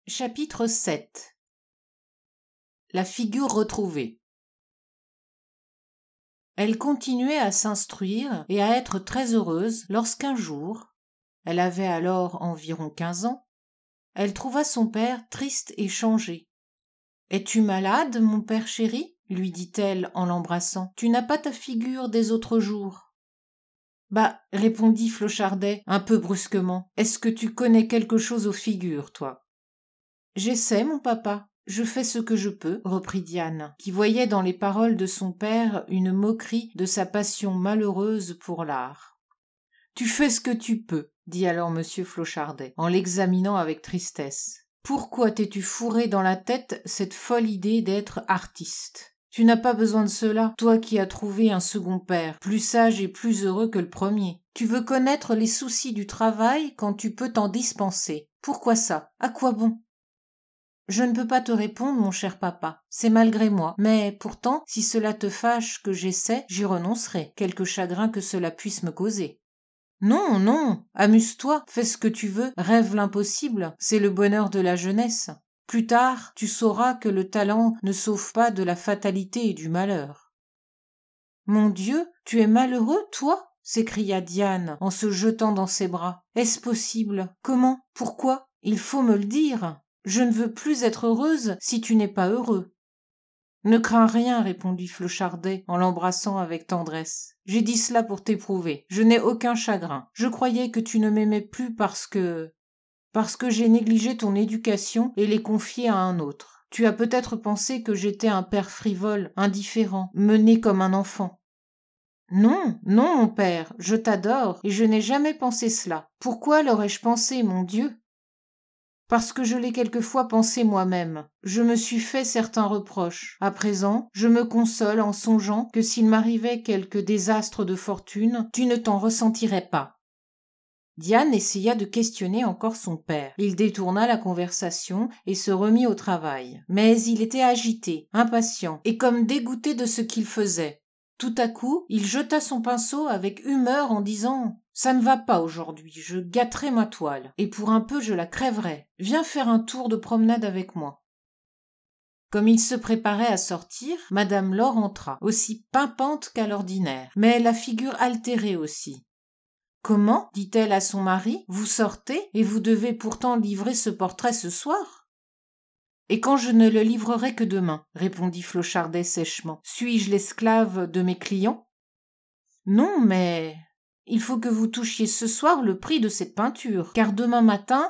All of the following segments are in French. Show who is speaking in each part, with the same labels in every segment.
Speaker 1: Chapitre 7. La figure retrouvée. Elle continuait à s'instruire et à être très heureuse lorsqu'un jour, elle avait alors environ 15 ans, elle trouva son père triste et changé. « Es-tu malade, mon père chéri ?» lui dit-elle en l'embrassant. « Tu n'as pas ta figure des autres jours. » « Bah, répondit Flochardet un peu brusquement, est-ce que tu connais quelque chose aux figures, toi ?»« J'essaie, mon papa. Je fais ce que je peux, reprit Diane, qui voyait dans les paroles de son père une moquerie de sa passion malheureuse pour l'art. Tu fais ce que tu peux, dit alors M. Flochardet, en l'examinant avec tristesse. Pourquoi t'es-tu fourré dans la tête cette folle idée d'être artiste ? Tu n'as pas besoin de cela, toi qui as trouvé un second père, plus sage et plus heureux que le premier. Tu veux connaître les soucis du travail quand tu peux t'en dispenser. Pourquoi ça ? À quoi bon ? Je ne peux pas te répondre, mon cher papa, c'est malgré moi, mais pourtant, si cela te fâche que j'essaie, j'y renoncerai, quelque chagrin que cela puisse me causer. Non, non, amuse-toi, fais ce que tu veux, rêve l'impossible, c'est le bonheur de la jeunesse. Plus tard, tu sauras que le talent ne sauve pas de la fatalité et du malheur. Mon Dieu, tu es malheureux, toi ? S'écria Diane en se jetant dans ses bras. Est-ce possible ? Comment ? Pourquoi ? Il faut me le dire. Je ne veux plus être heureuse si tu n'es pas heureux. Ne crains rien, répondit Flochardet en l'embrassant avec tendresse. J'ai dit cela pour t'éprouver. Je n'ai aucun chagrin. Je croyais que tu ne m'aimais plus parce que j'ai négligé ton éducation et l'ai confiée à un autre. Tu as peut-être pensé que j'étais un père frivole, indifférent, mené comme un enfant. Non, non, mon père, je t'adore, et je n'ai jamais pensé cela. Pourquoi l'aurais-je pensé, mon Dieu ? Parce que je l'ai quelquefois pensé moi-même. Je me suis fait certains reproches. À présent, je me console en songeant que s'il m'arrivait quelque désastre de fortune, tu ne t'en ressentirais pas. Diane essaya de questionner encore son père. Il détourna la conversation et se remit au travail. Mais il était agité, impatient, et comme dégoûté de ce qu'il faisait. Tout à coup, il jeta son pinceau avec humeur en disant « Ça ne va pas aujourd'hui, je gâterai ma toile, et pour un peu je la crèverai. Viens faire un tour de promenade avec moi. » Comme il se préparait à sortir, Madame Laure entra, aussi pimpante qu'à l'ordinaire, mais la figure altérée aussi. « Comment, dit-elle à son mari, vous sortez, et vous devez pourtant livrer ce portrait ce soir ?» « Et quand je ne le livrerai que demain, répondit Flochardet sèchement. Suis-je l'esclave de mes clients ? Non, mais il faut que vous touchiez ce soir le prix de cette peinture, car demain matin...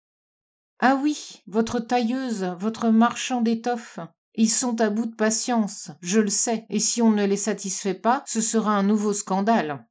Speaker 1: Ah oui, votre tailleuse, votre marchand d'étoffes, ils sont à bout de patience, je le sais, et si on ne les satisfait pas, ce sera un nouveau scandale.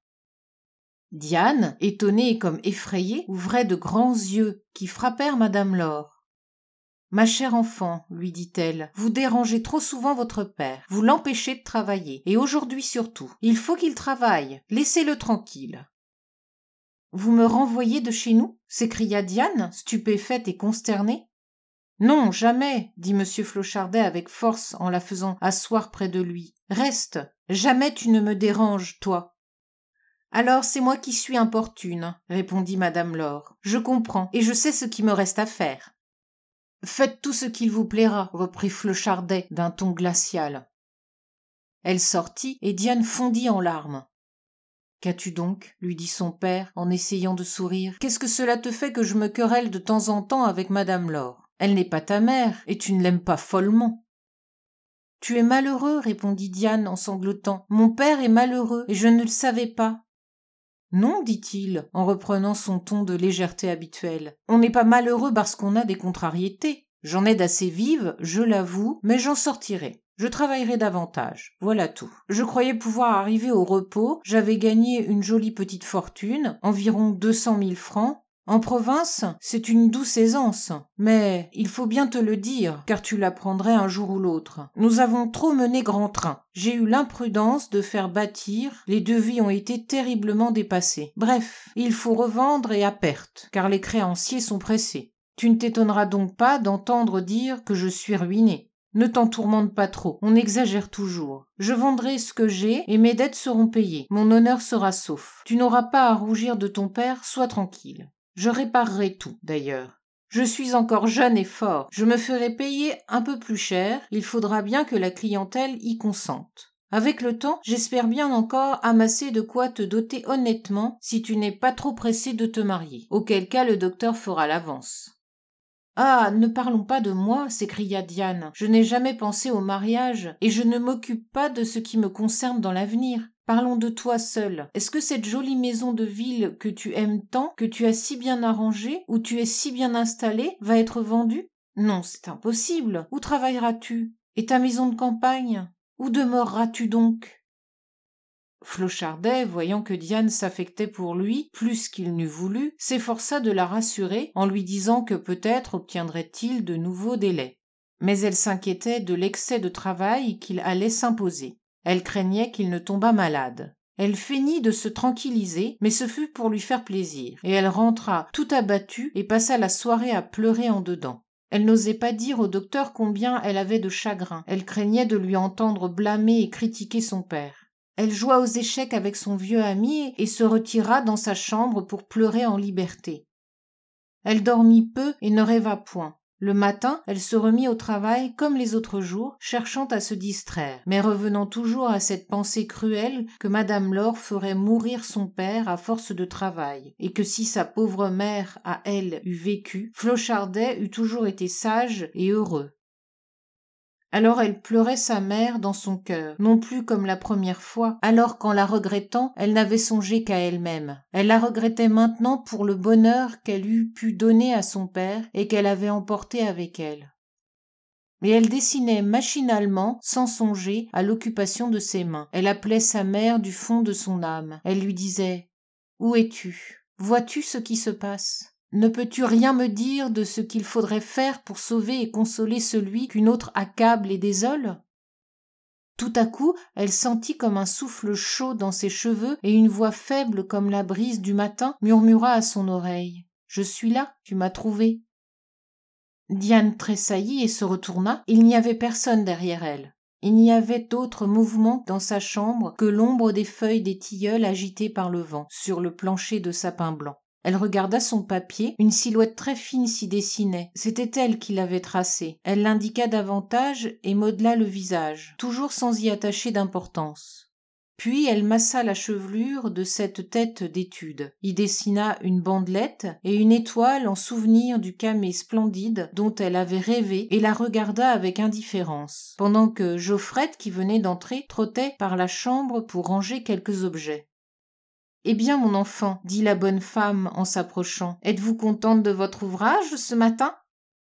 Speaker 1: Diane, étonnée et comme effrayée, ouvrait de grands yeux qui frappèrent Madame Laure. « Ma chère enfant, lui dit-elle, vous dérangez trop souvent votre père, vous l'empêchez de travailler, et aujourd'hui surtout. Il faut qu'il travaille, laissez-le tranquille. » « Vous me renvoyez de chez nous ?» s'écria Diane, stupéfaite et consternée. « Non, jamais, dit M. Flochardet avec force en la faisant asseoir près de lui. Reste, jamais tu ne me déranges, toi. » « Alors c'est moi qui suis importune, répondit Madame Laure. Je comprends, et je sais ce qui me reste à faire. Faites tout ce qu'il vous plaira, reprit Flochardet d'un ton glacial. Elle sortit, et Diane fondit en larmes. Qu'as-tu donc ? Lui dit son père, en essayant de sourire. Qu'est-ce que cela te fait que je me querelle de temps en temps avec Madame Laure ? Elle n'est pas ta mère, et tu ne l'aimes pas follement. Tu es malheureux, répondit Diane en sanglotant. Mon père est malheureux, et je ne le savais pas. Non, dit-il, en reprenant son ton de légèreté habituelle. On n'est pas malheureux parce qu'on a des contrariétés. J'en ai d'assez vives, je l'avoue, mais j'en sortirai. Je travaillerai davantage. Voilà tout. Je croyais pouvoir arriver au repos. J'avais gagné une jolie petite fortune, environ 200 000 francs. En province, c'est une douce aisance. Mais il faut bien te le dire, car tu l'apprendrais un jour ou l'autre. Nous avons trop mené grand train. J'ai eu l'imprudence de faire bâtir. Les devis ont été terriblement dépassés. Bref, il faut revendre et à perte, car les créanciers sont pressés. Tu ne t'étonneras donc pas d'entendre dire que je suis ruiné. Ne t'en tourmente pas trop, on exagère toujours. Je vendrai ce que j'ai et mes dettes seront payées. Mon honneur sera sauf. Tu n'auras pas à rougir de ton père, sois tranquille. Je réparerai tout, d'ailleurs. Je suis encore jeune et fort. Je me ferai payer un peu plus cher. Il faudra bien que la clientèle y consente. Avec le temps, j'espère bien encore amasser de quoi te doter honnêtement si tu n'es pas trop pressé de te marier. Auquel cas le docteur fera l'avance. Ah, ne parlons pas de moi, s'écria Diane. Je n'ai jamais pensé au mariage, et je ne m'occupe pas de ce qui me concerne dans l'avenir. Parlons de toi seule. Est-ce que cette jolie maison de ville que tu aimes tant, que tu as si bien arrangée, où tu es si bien installée, va être vendue? Non, c'est impossible. Où travailleras-tu? Et ta maison de campagne? Où demeureras-tu donc? Flochardet, voyant que Diane s'affectait pour lui plus qu'il n'eût voulu, s'efforça de la rassurer en lui disant que peut-être obtiendrait-il de nouveaux délais. Mais elle s'inquiétait de l'excès de travail qu'il allait s'imposer. Elle craignait qu'il ne tombât malade. Elle feignit de se tranquilliser, mais ce fut pour lui faire plaisir, et elle rentra tout abattue et passa la soirée à pleurer en dedans. Elle n'osait pas dire au docteur combien elle avait de chagrin. Elle craignait de lui entendre blâmer et critiquer son père. Elle joua aux échecs avec son vieux ami et se retira dans sa chambre pour pleurer en liberté. Elle dormit peu et ne rêva point. Le matin, elle se remit au travail comme les autres jours, cherchant à se distraire, mais revenant toujours à cette pensée cruelle que madame Laure ferait mourir son père à force de travail, et que si sa pauvre mère, à elle, eût vécu, Flochardet eût toujours été sage et heureux. Alors elle pleurait sa mère dans son cœur, non plus comme la première fois, alors qu'en la regrettant, elle n'avait songé qu'à elle-même. Elle la regrettait maintenant pour le bonheur qu'elle eût pu donner à son père et qu'elle avait emporté avec elle. Mais elle dessinait machinalement, sans songer, à l'occupation de ses mains. Elle appelait sa mère du fond de son âme. Elle lui disait « Où es-tu? Vois-tu ce qui se passe ? Ne peux-tu rien me dire de ce qu'il faudrait faire pour sauver et consoler celui qu'une autre accable et désole ?» Tout à coup, elle sentit comme un souffle chaud dans ses cheveux et une voix faible comme la brise du matin murmura à son oreille « Je suis là, tu m'as trouvé. » Diane tressaillit et se retourna. Il n'y avait personne derrière elle. Il n'y avait d'autre mouvement dans sa chambre que l'ombre des feuilles des tilleuls agitées par le vent sur le plancher de sapin blanc. Elle regarda son papier, une silhouette très fine s'y dessinait. C'était elle qui l'avait tracé. Elle l'indiqua davantage et modela le visage, toujours sans y attacher d'importance. Puis elle massa la chevelure de cette tête d'étude, y dessina une bandelette et une étoile en souvenir du camée splendide dont elle avait rêvé et la regarda avec indifférence, pendant que Geoffrette, qui venait d'entrer, trottait par la chambre pour ranger quelques objets. « Eh bien, mon enfant, dit la bonne femme en s'approchant, êtes-vous contente de votre ouvrage ce matin ? »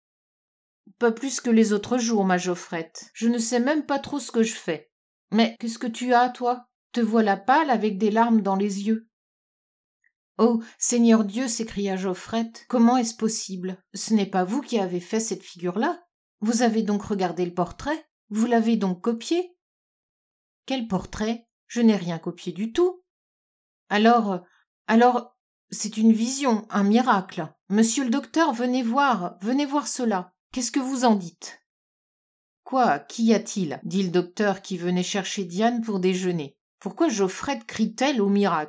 Speaker 1: Pas plus que les autres jours, ma Geoffrette. Je ne sais même pas trop ce que je fais. Mais qu'est-ce que tu as, toi ? Te voilà pâle avec des larmes dans les yeux. Oh, Seigneur Dieu, s'écria Geoffrette, comment est-ce possible ? Ce n'est pas vous qui avez fait cette figure-là ? Vous avez donc regardé le portrait ? Vous l'avez donc copié ? Quel portrait ? Je n'ai rien copié du tout. Alors, c'est une vision, un miracle. Monsieur le docteur, venez voir cela. Qu'est-ce que vous en dites ? Quoi, qu'y a-t-il ? Dit le docteur qui venait chercher Diane pour déjeuner. Pourquoi Geoffrette crie-t-elle au miracle ?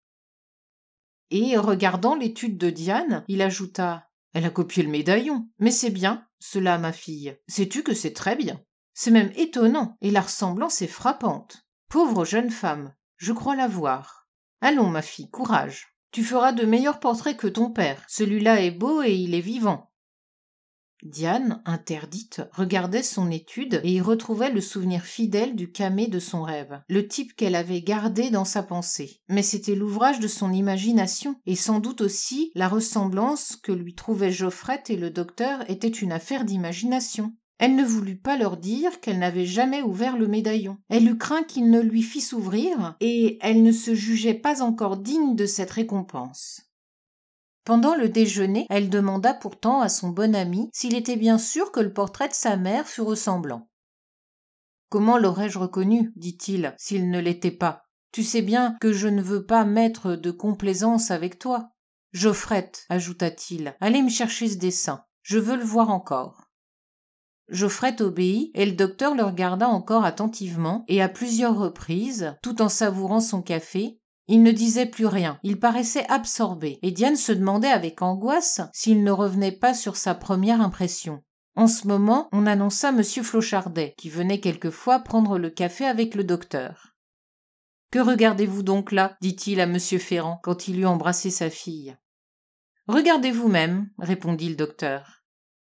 Speaker 1: Et, regardant l'étude de Diane, il ajouta « Elle a copié le médaillon. Mais c'est bien, cela, ma fille. Sais-tu que c'est très bien ? C'est même étonnant, et la ressemblance est frappante. Pauvre jeune femme, je crois la voir. Allons, ma fille, courage. Tu feras de meilleurs portraits que ton père. Celui-là est beau et il est vivant. » Diane, interdite, regardait son étude et y retrouvait le souvenir fidèle du camée de son rêve, le type qu'elle avait gardé dans sa pensée. Mais c'était l'ouvrage de son imagination, et sans doute aussi la ressemblance que lui trouvaient Geoffrette et le docteur était une affaire d'imagination. Elle ne voulut pas leur dire qu'elle n'avait jamais ouvert le médaillon. Elle eut craint qu'il ne lui fît s'ouvrir, et elle ne se jugeait pas encore digne de cette récompense. Pendant le déjeuner, elle demanda pourtant à son bon ami s'il était bien sûr que le portrait de sa mère fût ressemblant. « Comment l'aurais-je reconnu, dit-il, s'il ne l'était pas ? Tu sais bien que je ne veux pas mettre de complaisance avec toi. Geoffrette, ajouta-t-il, allez me chercher ce dessin. Je veux le voir encore. » Geoffrette obéit, et le docteur le regarda encore attentivement, et à plusieurs reprises, tout en savourant son café, Il ne disait plus rien, il paraissait absorbé, et Diane se demandait avec angoisse s'il ne revenait pas sur sa première impression. En ce moment, on annonça M. Flochardet, qui venait quelquefois prendre le café avec le docteur. « Que regardez-vous donc là » dit-il à M. Ferrand, quand il eut embrassé sa fille. « Regardez vous-même, » répondit le docteur.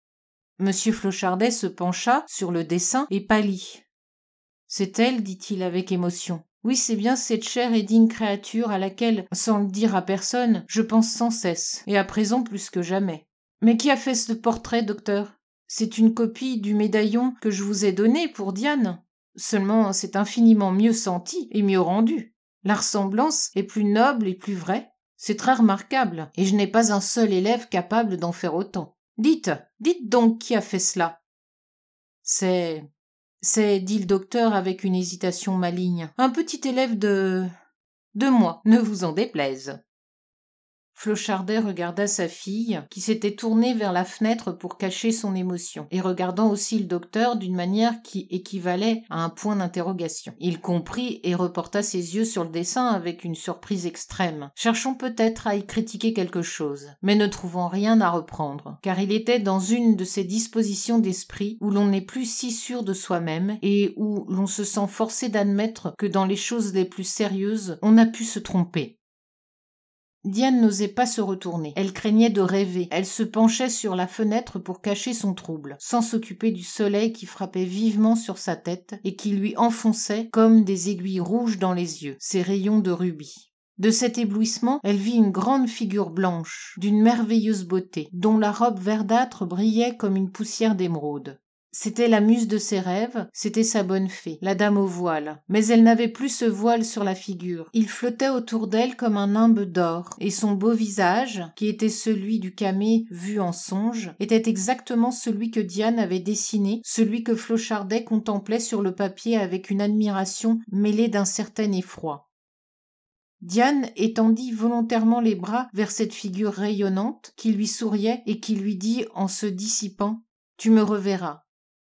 Speaker 1: M. Flochardet se pencha sur le dessin et pâlit. « C'est elle, dit-il avec émotion. Oui, c'est bien cette chère et digne créature à laquelle, sans le dire à personne, je pense sans cesse, et à présent plus que jamais. Mais qui a fait ce portrait, docteur ? C'est une copie du médaillon que je vous ai donné pour Diane. Seulement, c'est infiniment mieux senti et mieux rendu. La ressemblance est plus noble et plus vraie. C'est très remarquable, et je n'ai pas un seul élève capable d'en faire autant. Dites donc qui a fait cela ? C'est, dit le docteur avec une hésitation maligne, un petit élève de moi, ne vous en déplaise. Flochardet regarda sa fille, qui s'était tournée vers la fenêtre pour cacher son émotion, et regardant aussi le docteur d'une manière qui équivalait à un point d'interrogation. Il comprit et reporta ses yeux sur le dessin avec une surprise extrême, cherchant peut-être à y critiquer quelque chose, mais ne trouvant rien à reprendre, car il était dans une de ces dispositions d'esprit où l'on n'est plus si sûr de soi-même et où l'on se sent forcé d'admettre que dans les choses les plus sérieuses, on a pu se tromper. Diane n'osait pas se retourner. Elle craignait de rêver. Elle se penchait sur la fenêtre pour cacher son trouble, sans s'occuper du soleil qui frappait vivement sur sa tête et qui lui enfonçait comme des aiguilles rouges dans les yeux, ses rayons de rubis. De cet éblouissement, elle vit une grande figure blanche, d'une merveilleuse beauté, dont la robe verdâtre brillait comme une poussière d'émeraude. C'était la muse de ses rêves, c'était sa bonne fée, la dame au voile. Mais elle n'avait plus ce voile sur la figure. Il flottait autour d'elle comme un nimbe d'or, et son beau visage, qui était celui du camée vu en songe, était exactement celui que Diane avait dessiné, celui que Flochardet contemplait sur le papier avec une admiration mêlée d'un certain effroi. Diane étendit volontairement les bras vers cette figure rayonnante, qui lui souriait et qui lui dit en se dissipant « Tu me reverras ».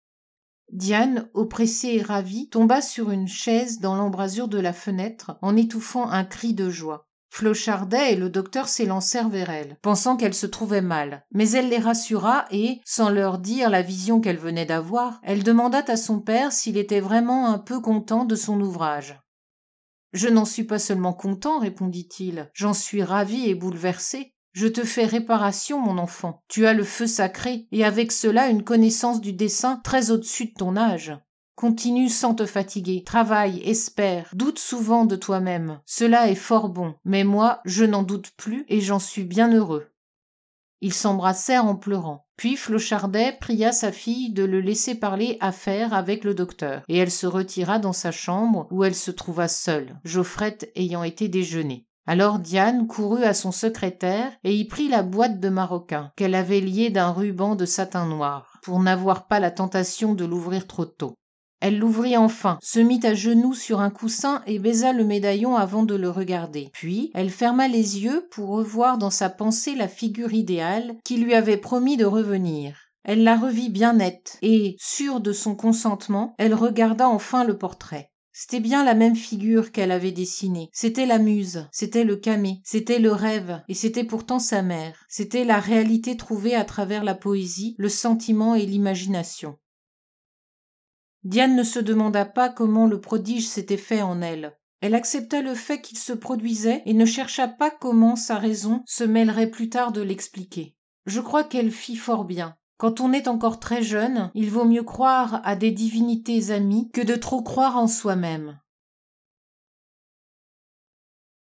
Speaker 1: Diane, oppressée et ravie, tomba sur une chaise dans l'embrasure de la fenêtre, en étouffant un cri de joie. Flochardet et le docteur s'élancèrent vers elle, pensant qu'elle se trouvait mal. Mais elle les rassura et, sans leur dire la vision qu'elle venait d'avoir, elle demanda à son père s'il était vraiment un peu content de son ouvrage. « Je n'en suis pas seulement content, répondit-il, j'en suis ravi et bouleversé. Je te fais réparation, mon enfant. Tu as le feu sacré, et avec cela une connaissance du dessin très au-dessus de ton âge. Continue sans te fatiguer, travaille, espère, doute souvent de toi-même. Cela est fort bon, mais moi, je n'en doute plus, et j'en suis bien heureux. » Ils s'embrassèrent en pleurant. Puis Flochardet pria sa fille de le laisser parler affaires avec le docteur, et elle se retira dans sa chambre, où elle se trouva seule, Geoffrette ayant été déjeuner. Alors Diane courut à son secrétaire et y prit la boîte de maroquin, qu'elle avait liée d'un ruban de satin noir, pour n'avoir pas la tentation de l'ouvrir trop tôt. Elle l'ouvrit enfin, se mit à genoux sur un coussin et baisa le médaillon avant de le regarder. Puis, elle ferma les yeux pour revoir dans sa pensée la figure idéale qui lui avait promis de revenir. Elle la revit bien nette, et, sûre de son consentement, elle regarda enfin le portrait. C'était bien la même figure qu'elle avait dessinée. C'était la muse, c'était le camée, c'était le rêve, et c'était pourtant sa mère. C'était la réalité trouvée à travers la poésie, le sentiment et l'imagination. Diane ne se demanda pas comment le prodige s'était fait en elle. Elle accepta le fait qu'il se produisait et ne chercha pas comment sa raison se mêlerait plus tard de l'expliquer. Je crois qu'elle fit fort bien. Quand on est encore très jeune, il vaut mieux croire à des divinités amies que de trop croire en soi-même.